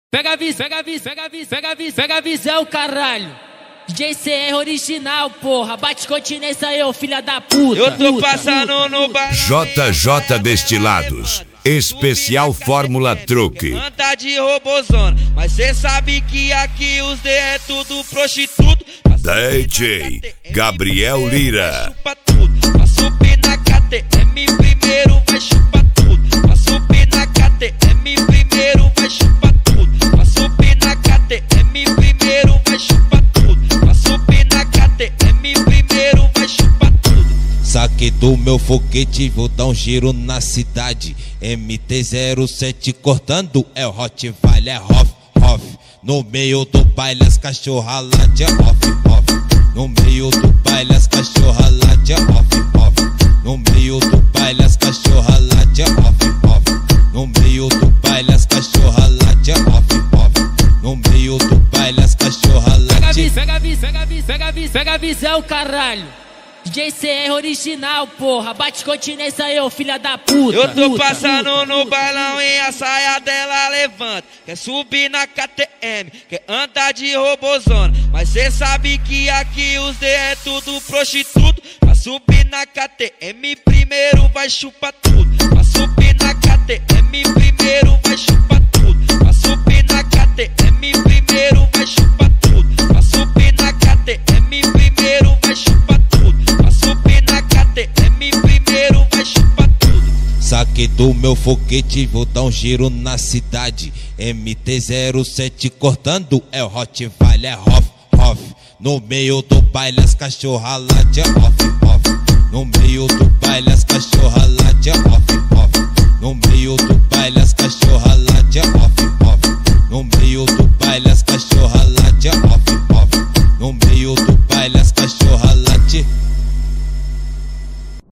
Pega a visão, caralho. DJ CR original, porra. Bate continência aí, ô filha da puta. Eu tô passando no bar. JJ Destilados, especial Fórmula Truque. Anda de robozona, mas cê sabe que aqui os D é tudo prostituto. DJ Gabriel Lira. Chupa tudo, pra subir na KTM primeiro vai chupar tudo. Pra subir na KTM primeiro vai chupar tudo. Pra subir na KTM primeiro vai chupar tudo. Pra subir na KTM primeiro vai chupar tudo. Saquei do meu foguete, vou dar um giro na cidade. MT-07 cortando, é o Rottweiler Hoff. No meio do baile as cachorra lá de off. No meio do baile as cachorra lá de off. No meio do baile as cachorra lá de off. No meio do baile as cachorra lá de off. No meio do baile as cachorra lá de... Pega a visão, caralho. DJ CR original, porra. Bate continência aí, ô filha da puta. Eu tô passando no bailão e a saia dela levanta. Quer subir na KTM, quer andar de robozona, mas cê sabe que aqui os D é tudo prostituto. Pra subir na KTM primeiro vai chupar tudo. Pra subir na KTM primeiro vai chupar tudo. Pra subir na KTM primeiro vai chupar tudo. Pra subir na KTM primeiro vai chupar tudo. Pra subir na KTM primeiro vai chupar tudo. Saquei do meu foguete, vou dar um giro na cidade. MT-07 cortando, é o Rottweiler Hoff. No meio do baile as cachorra lá de off. No meio do baile as cachorra lá de off. No meio do baile as cachorra lá de off.